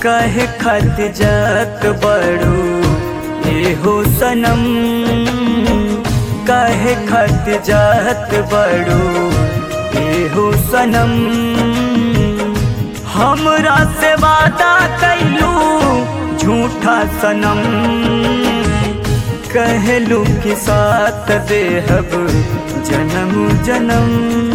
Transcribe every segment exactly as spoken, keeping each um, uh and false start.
कहे खत जात बड़ू एहो सनम, कहे खत जात बड़ू एहो सनम। हमरा से वादा कैलू झूठा सनम, कहलू कि साथ देहब जन्म जन्म।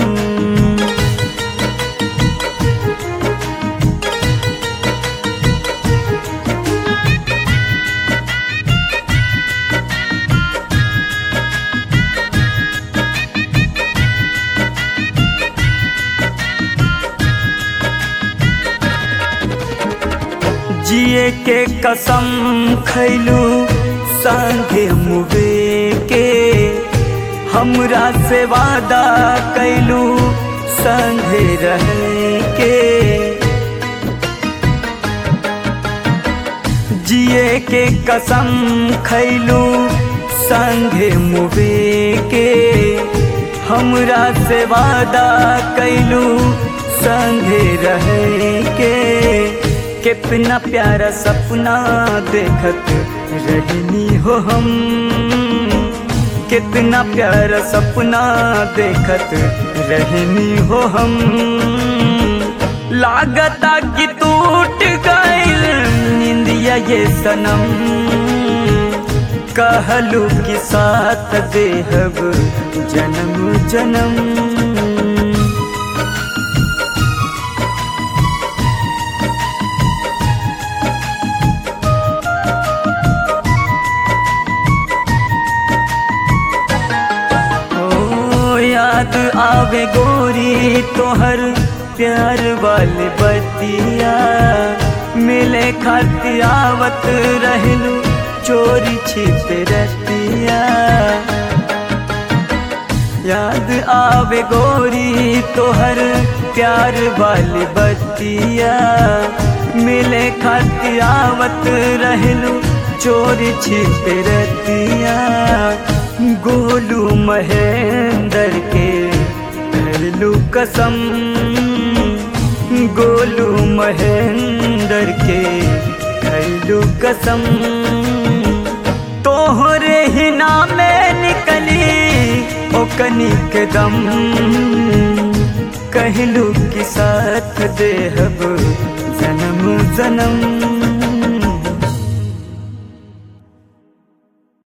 जिए के कसम खैलू संगे मुवे के, हमरा से वादा कैलू संगे रहे के। जिए के कसम खैलू संगे मुवे के, हमरा से वादा कैलू संगे रहे के। कितना प्यारा सपना देखत रहनी हो हम, कितना प्यारा सपना देखत रहनी हो हम। लागता कि टूट गइल निंदिया ये सनम, कहलू कि साथ देहब जन्म जन्म। याद आवे गोरी तोहर प्यार वाली बतिया, मिले खातिर आवत रहलू चोरी छिपे रतिया। याद आवे गोरी तोहर प्यार वाली बतिया, मिले खातिर आवत रहलू चोरी छिपे रतिया। गोलू महेंद्र के कहलू कसम, गोलू महेंद्र के कहलू कसम। तोहरे ही नामे निकली ओकनी के दम, कहलू कि साथ देहब जन्म जन्म।